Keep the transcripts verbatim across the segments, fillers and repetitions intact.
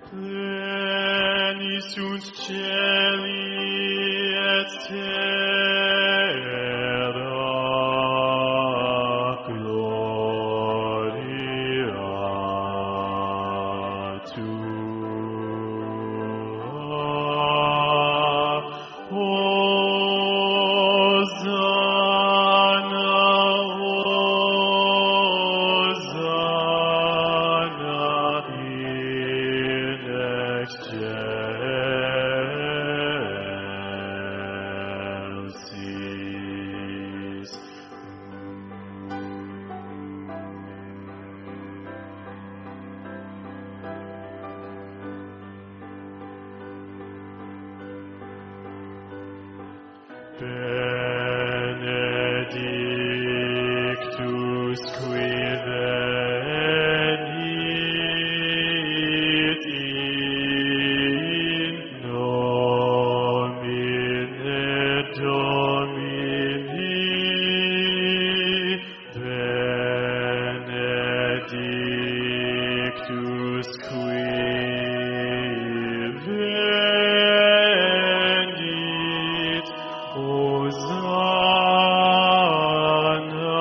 Pleni sunt celi et terra gloria tua. Hosanna, Hosanna in excelsis. Benedictus qui venit in nomine Domini. Benedictus qui venit. Hosanna,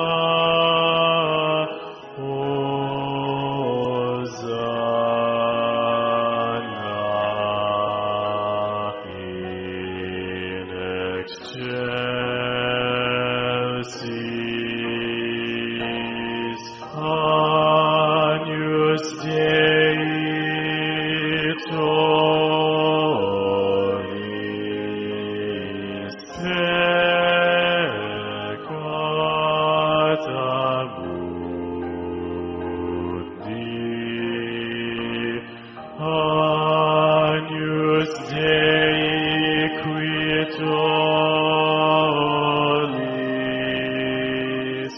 Hosanna in excelsis. Agnus Dei Toris peccata mundi. Agnus Dei qui tollis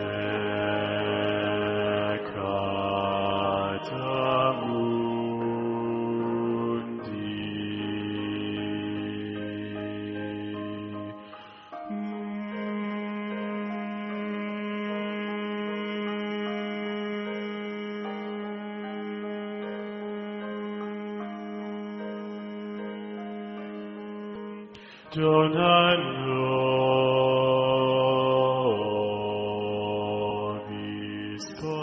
peccata mundi. Dona nobis